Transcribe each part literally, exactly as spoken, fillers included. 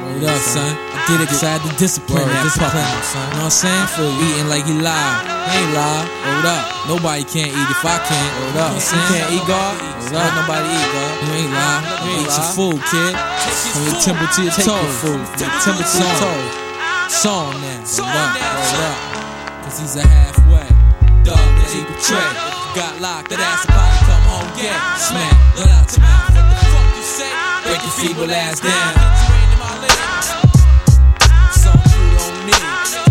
Word up, son. I get excited to discipline that discipline, son. You know what I'm saying? For eating like he live. He ain't live. Word up. Nobody can't eat if I can't. Word up. You can't eat, God? Word up. Nobody eat, God. You ain't live. You eat your food, kid. From your temple to your toe. Food. From your temple to your toe. Song now. Word up. Word up. Cause he's a halfway dog that he betrayed. Got locked, that ass about to come home, get smack, let out your mouth. What the fuck you say? Break your feeble ass down. Something you don't need.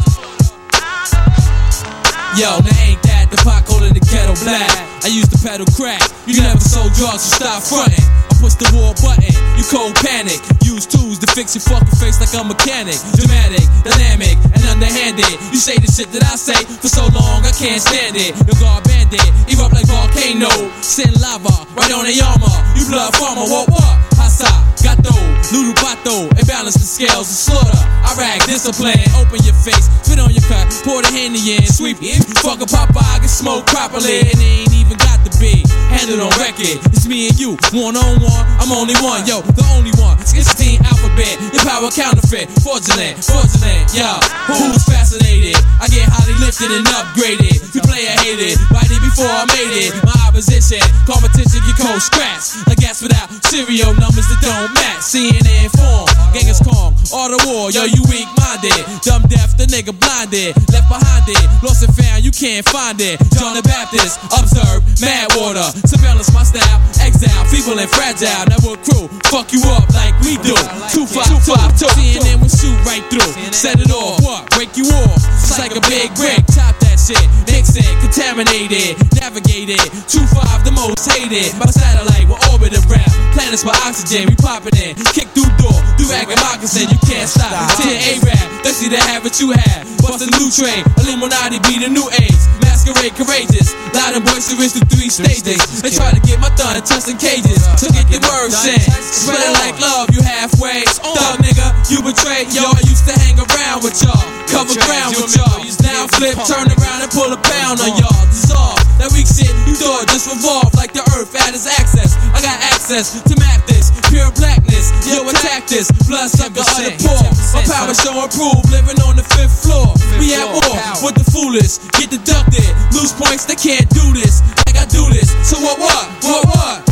Yo, now ain't that the pot calling the kettle black? I used to peddle crack. You never sold drugs, so stop frontin'. I push the war button, you cold panic. Use tools to fix your fucking face like a mechanic. Dramatic, dynamic, and underhanded. You say the shit that I say for so long, I can't stand it. Your guard bandit, erupt like volcano. Send lava right on the armor. You blood farmer, what what? Hasa, gato, noodle pato, and balance the scales of slaughter. I rag discipline, open your face, spit on your cut, pour the Henny in, sweep it. Fuck a Popeye, get smoked properly, and they ain't even got to be handled on record. It's me and you, one on one. I'm only one, yo, the only one. sixteen alphabet, your power counterfeit, fraudulent, fraudulent, yo. Who's fascinated? I get highly lifted and upgraded. You play or hate it, write it before I made it. My opposition, competition, get cold scratch. I guess without serial numbers that don't match. C N N form, gang is calm, all the war, yo, you weak minded. Dumb deaf, the nigga blinded, left behind it. Lost and found, you can't find it. John the Baptist, observe, mad water. Surveillance my style, exile, feeble and fragile. Network crew, fuck you up like we do. Two five two, C N N will shoot right through. Set it off, what? Break you off. It's like a big brick, top that shit. Mix it, contaminated, navigated. Two five, the most hated. My satellite will orbit around. Planets by oxygen, we poppin' in. Kick through door, do rag and moccasin, you can't stop. ten A-Rap, thirsty to have what you have. Bust a new train, Illuminati be the new age. Masquerade courageous, loud and boisterous through three stages. They try to get my thumb tucked in cages, to get the word sent. Spread it like love, you halfway. Thug nigga, you betrayed, yo. I used to hang around with y'all, cover ground with y'all. Now flip, turn around and pull a pound on y'all. Dissolve that weak shit you thought just revolve like the earth had its access. I got access to map this, pure blackness. Yo, attack this, blood sucker of the poor. My power show improve, living on the fifth floor. We at war with the foolish, get deducted. Lose points, they can't do this like I do this. So what, what, what, what?